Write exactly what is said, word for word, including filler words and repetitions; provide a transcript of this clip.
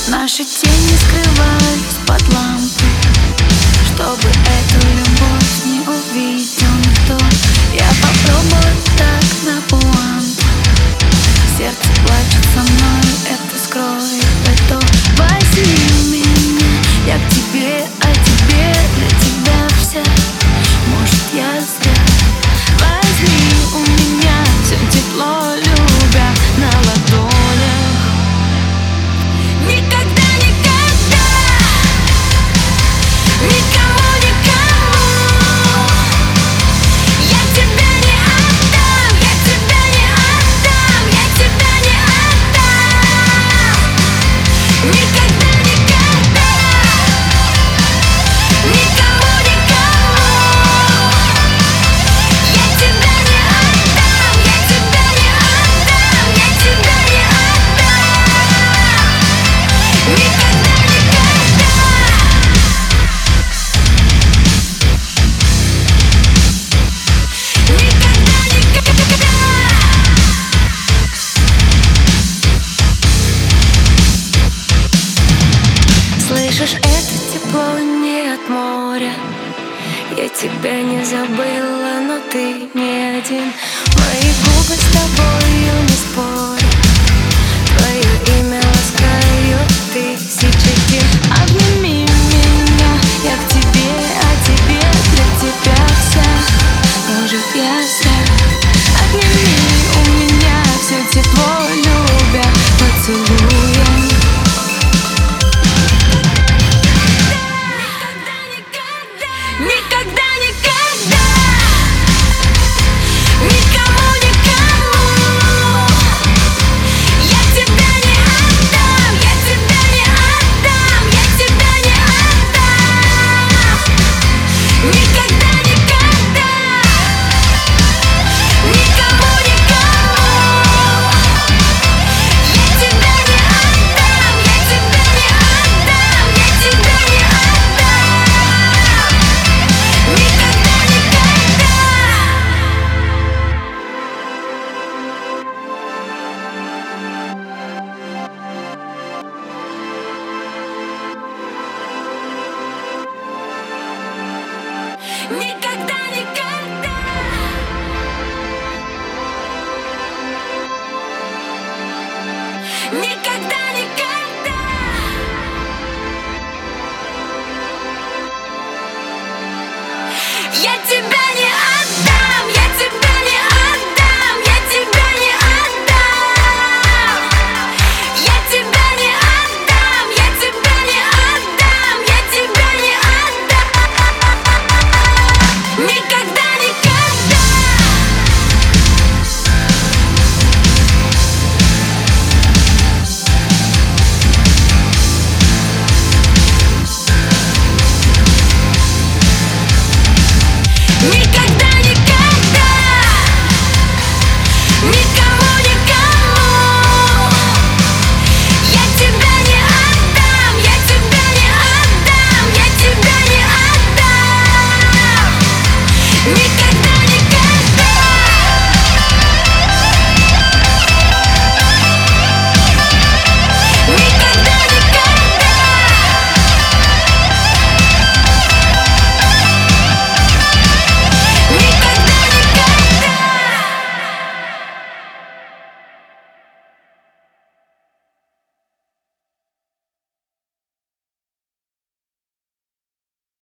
Наши тени скрывались под лампой, чтобы эту любовь не увидел никто. Я попробую так на пуанту. Сердце плачет со мной, это скроет это. Возьми меня, я к тебе, а тебе, для тебя вся. Может, я зря. Возьми у меня все тепло, любя на ладонях. Никогда, никогда, никому, никому я тебя не отдам, я тебя не отдам, я тебя не отдам. Никогда, никогда, никому, никому я тебя не отдам, я тебя не отдам, я тебя не отдам. Никогда, никогда. Слышишь, это тепло не от моря. Я тебя не забыла, но ты не один. Мои губы с тобою не спорят. Твое имя ласкают тысячи. Обними меня, я к тебе, а тебе, для тебя вся. Может, я зря. Отними у меня все тепло, любя поцелуем. Никогда, никогда, никому, никому я тебя не отдам, я тебя не отдам, я тебя не отдам. Никогда, никогда, никому, никому я тебя не отдам, я тебя не отдам, я тебя не отдам. Никогда, никогда. Никогда, никогда. Никогда.